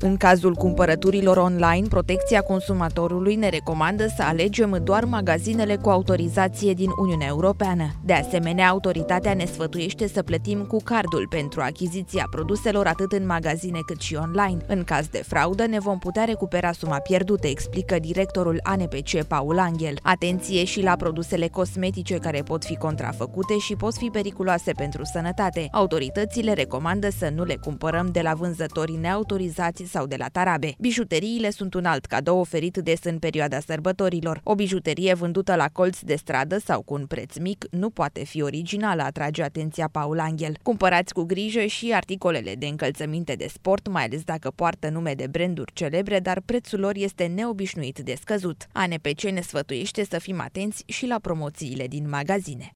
În cazul cumpărăturilor online, Protecția Consumatorului ne recomandă să alegem doar magazinele cu autorizație din Uniunea Europeană. De asemenea, autoritatea ne sfătuiește să plătim cu cardul pentru achiziția produselor atât în magazine cât și online. În caz de fraudă, ne vom putea recupera suma pierdută, explică directorul ANPC Paul Anghel. Atenție și la produsele cosmetice care pot fi contrafăcute și pot fi periculoase pentru sănătate. Autoritățile recomandă să nu le cumpărăm de la vânzători neautorizați sau de la tarabe. Bijuteriile sunt un alt cadou oferit des în perioada sărbătorilor. O bijuterie vândută la colț de stradă sau cu un preț mic nu poate fi originală, atrage atenția Paul Anghel. Cumpărați cu grijă și articolele de încălțăminte de sport, mai ales dacă poartă nume de branduri celebre, dar prețul lor este neobișnuit de scăzut. ANPC ne sfătuiește să fim atenți și la promoțiile din magazine.